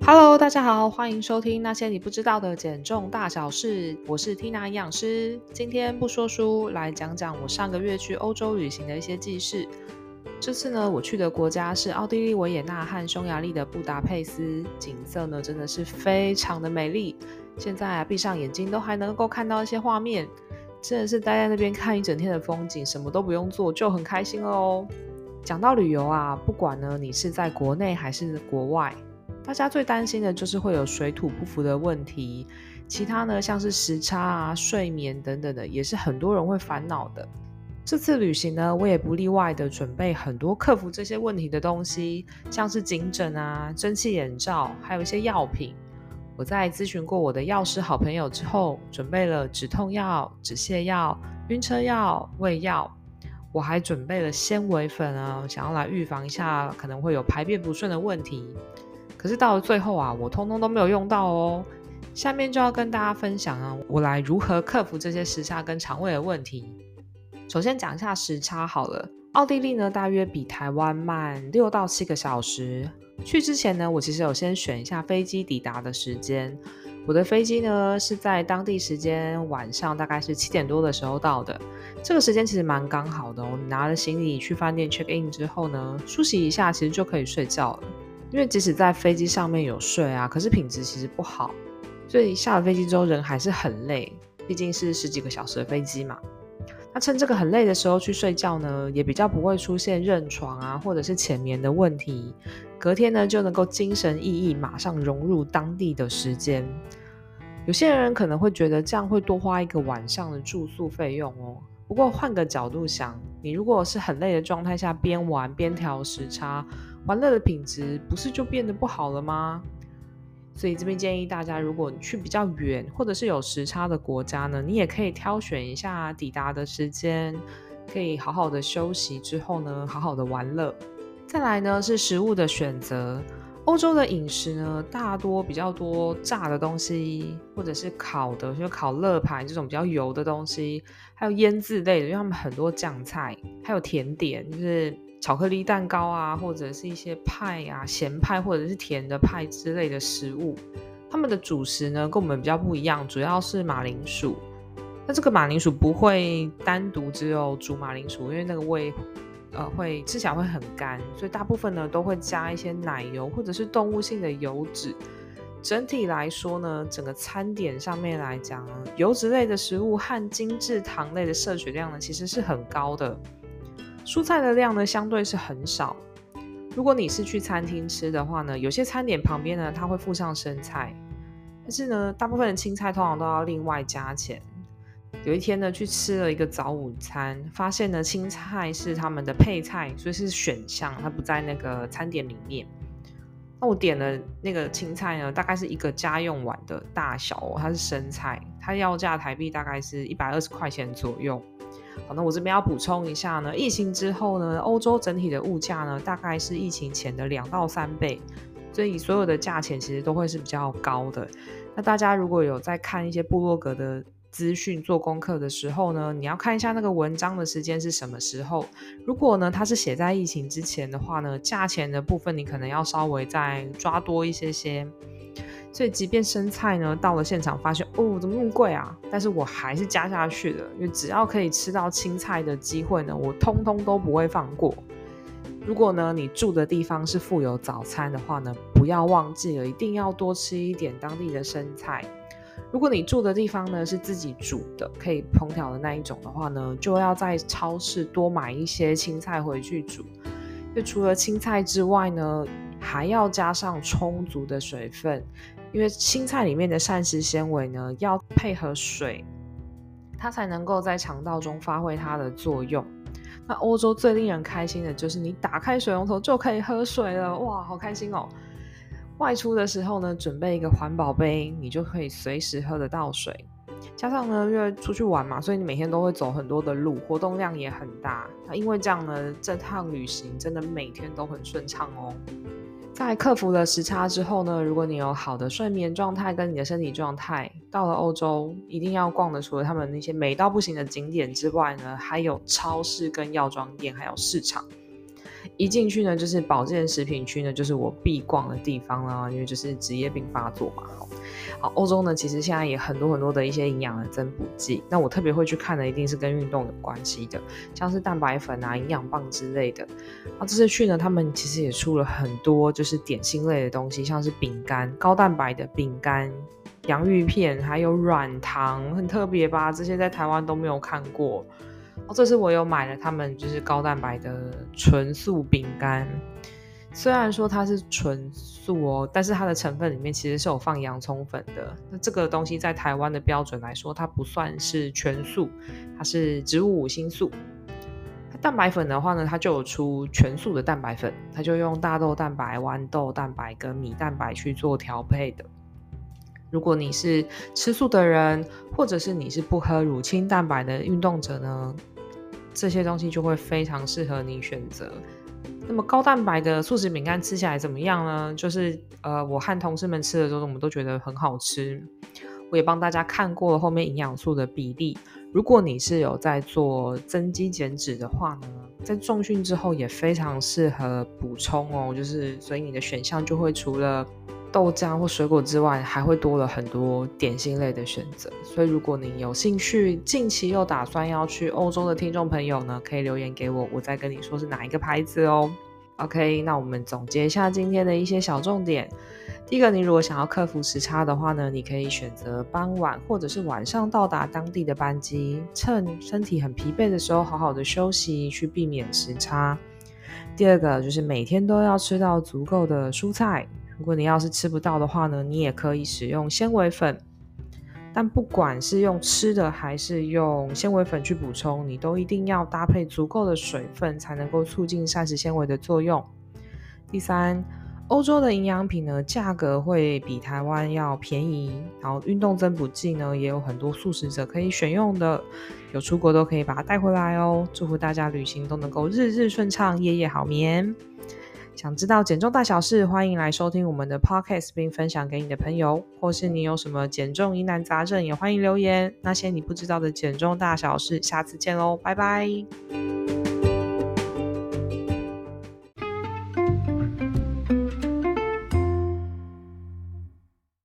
Hello，大家好，欢迎收听那些你不知道的减重大小事。我是 Tina 营养师，今天不说书，来讲讲我上个月去欧洲旅行的一些记事。这次呢，我去的国家是奥地利维也纳和匈牙利的布达佩斯，景色呢真的是非常的美丽。现在闭上眼睛都还能够看到一些画面，真的是待在那边看一整天的风景，什么都不用做就很开心了哦。讲到旅游啊，不管呢你是在国内还是国外，大家最担心的就是会有水土不服的问题，其他呢像是时差啊、睡眠等等的，也是很多人会烦恼的。这次旅行呢，我也不例外的准备很多克服这些问题的东西，像是颈枕啊、蒸汽眼罩，还有一些药品。我在咨询过我的药师好朋友之后，准备了止痛药、止泻药、晕车药、胃药。我还准备了纤维粉啊，想要来预防一下可能会有排便不顺的问题。可是到了最后啊，我通通都没有用到哦。下面就要跟大家分享啊，我来如何克服这些时差跟肠胃的问题。首先讲一下时差好了，奥地利呢大约比台湾慢6到7个小时。去之前呢，我其实有先选一下飞机抵达的时间。我的飞机呢是在当地时间晚上大概是7点多的时候到的，这个时间其实蛮刚好的哦。你拿了行李去饭店 check in 之后呢，梳洗一下其实就可以睡觉了。因为即使在飞机上面有睡啊，可是品质其实不好，所以下了飞机之后人还是很累，毕竟是10几个小时的飞机嘛。那趁这个很累的时候去睡觉呢，也比较不会出现认床啊或者是浅眠的问题，隔天呢就能够精神奕奕，马上融入当地的时间。有些人可能会觉得这样会多花1个晚上的住宿费用哦，不过换个角度想，你如果是很累的状态下边玩边调时差，玩乐的品质不是就变得不好了吗？所以这边建议大家，如果你去比较远或者是有时差的国家呢，你也可以挑选一下抵达的时间，可以好好的休息之后呢，好好的玩乐。再来呢是食物的选择，欧洲的饮食呢大多比较多炸的东西，或者是烤的，就烤乐排这种比较油的东西，还有腌制类的，因为他们很多酱菜，还有甜点，就是巧克力蛋糕啊，或者是一些派啊、咸派或者是甜的派之类的食物。他们的主食呢跟我们比较不一样，主要是马铃薯。那这个马铃薯不会单独只有煮马铃薯，因为那个味会吃起来会很干，所以大部分呢都会加一些奶油或者是动物性的油脂。整体来说呢，整个餐点上面来讲，油脂类的食物和精制糖类的摄取量呢其实是很高的，蔬菜的量呢相对是很少。如果你是去餐厅吃的话呢，有些餐点旁边呢它会附上生菜，但是呢大部分的青菜通常都要另外加钱。有一天呢去吃了一个早午餐，发现呢青菜是他们的配菜，所以是选项，它不在那个餐点里面。那我点了那个青菜呢，大概是一个家用碗的大小哦，它是生菜，它要价台币大概是120块钱左右。好，那我这边要补充一下呢，疫情之后呢，欧洲整体的物价呢，大概是疫情前的2到3倍，所以所有的价钱其实都会是比较高的。那大家如果有在看一些部落格的资讯做功课的时候呢，你要看一下那个文章的时间是什么时候。如果呢它是写在疫情之前的话呢，价钱的部分你可能要稍微再抓多一些些。所以即便生菜呢到了现场发现哦怎么那么贵啊，但是我还是加下去了，因为只要可以吃到青菜的机会呢，我通通都不会放过。如果呢你住的地方是附有早餐的话呢，不要忘记了一定要多吃一点当地的生菜。如果你住的地方呢是自己煮的可以烹调的那一种的话呢，就要在超市多买一些青菜回去煮。就除了青菜之外呢，还要加上充足的水分，因为青菜里面的膳食纤维呢要配合水，它才能够在肠道中发挥它的作用。那欧洲最令人开心的就是你打开水龙头就可以喝水了，哇好开心哦。外出的时候呢，准备一个环保杯，你就可以随时喝得到水。加上呢，因为出去玩嘛，所以你每天都会走很多的路，活动量也很大。那因为这样呢，这趟旅行真的每天都很顺畅哦。在克服了时差之后呢，如果你有好的睡眠状态跟你的身体状态，到了欧洲一定要逛的，除了他们那些美到不行的景点之外呢，还有超市跟药妆店，还有市场。 一进去呢，就是保健食品区呢，就是我必逛的地方啦，因为就是职业病发作嘛。好，欧洲呢，其实现在也很多的一些营养的增补剂，那我特别会去看的，一定是跟运动有关系的，像是蛋白粉啊、营养棒之类的。这次去呢，他们其实也出了很多就是点心类的东西，像是饼干、高蛋白的饼干、洋芋片，还有软糖，很特别吧？这些在台湾都没有看过。这次我有买了他们就是高蛋白的纯素饼干，虽然说它是纯素但是它的成分里面其实是有放洋葱粉的。那这个东西在台湾的标准来说，它不算是全素，它是植物5星素。蛋白粉的话呢，它就有出全素的蛋白粉，它就用大豆蛋白、豌豆蛋白跟米蛋白去做调配的。如果你是吃素的人，或者是你是不喝乳清蛋白的运动者呢，这些东西就会非常适合你选择。那么高蛋白的素食饼干吃起来怎么样呢？就是我和同事们吃的时候，我们都觉得很好吃。我也帮大家看过了后面营养素的比例。如果你是有在做增肌减脂的话呢，在重训之后也非常适合补充就是所以你的选项就会除了豆浆或水果之外，还会多了很多点心类的选择。所以如果你有兴趣，近期又打算要去欧洲的听众朋友呢，可以留言给我，我再跟你说是哪一个牌子哦。OK， 那我们总结一下今天的一些小重点。第一个，你如果想要克服时差的话呢，你可以选择傍晚或者是晚上到达当地的班机，趁身体很疲惫的时候好好的休息，去避免时差。第二个就是每天都要吃到足够的蔬菜，如果你要是吃不到的话呢，你也可以使用纤维粉。但不管是用吃的还是用纤维粉去补充，你都一定要搭配足够的水分，才能够促进膳食纤维的作用。第三，欧洲的营养品呢，价格会比台湾要便宜，然后运动增补剂呢，也有很多素食者可以选用的，有出国都可以把它带回来哦。祝福大家旅行都能够日日顺畅，夜夜好眠。想知道减重大小事，欢迎来收听我们的 podcast 并分享给你的朋友，或是你有什么减重疑难杂症，也欢迎留言。那些你不知道的减重大小事，下次见咯，拜拜。